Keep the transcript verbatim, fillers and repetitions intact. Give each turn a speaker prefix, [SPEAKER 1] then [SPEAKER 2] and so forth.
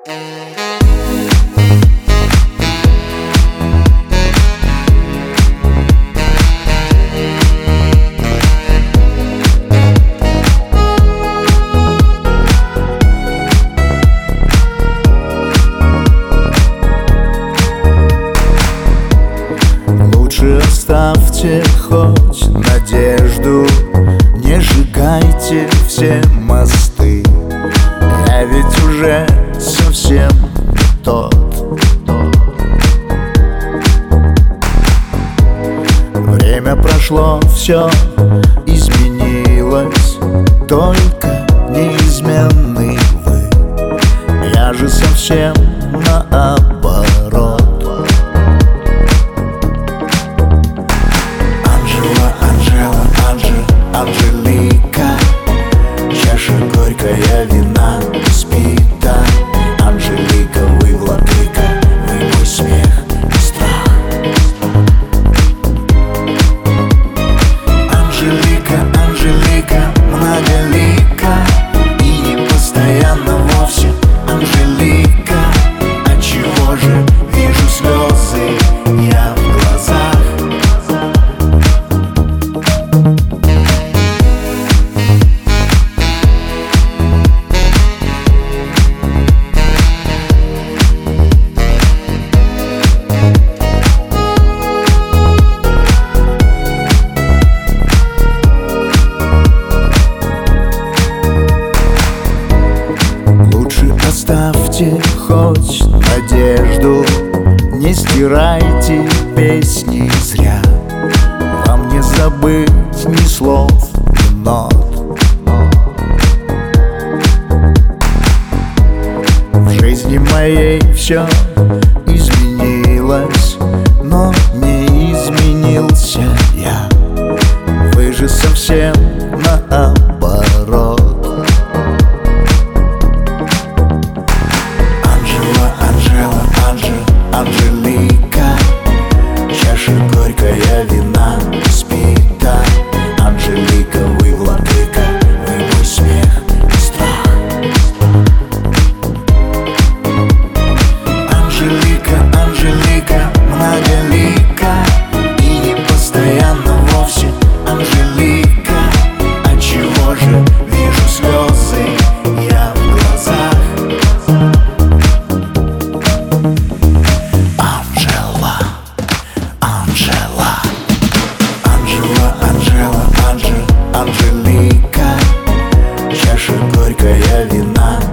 [SPEAKER 1] Лучше оставьте хоть надежду, не сжигайте все мосты. Я ведь уже совсем не тот. Время прошло, все изменилось, только неизменны вы. Я же совсем наоборот. Анжелика, чаша горькая вина спита. Анжелика, вы владыка, вы мой смех и страх. Анжелика, Анжелика, многолика и не постоянно вовсе. Анжелика, отчего же вижу слезы я в глазах? Оставьте хоть надежду, не стирайте песни зря. Вам не забыть ни слов, ни нот. В жизни моей все изменилось, но не изменился я. Вы же совсем наоборот. Анжелика, чаша горькая вина спита. Анжелика, вы владыка, вы мой смех и страх. Анжелика, Анжелика, многолика и не постоянно вовсе. Анжелика, отчего же вижу слезы я в глазах? Анжелика, чаша горькая вина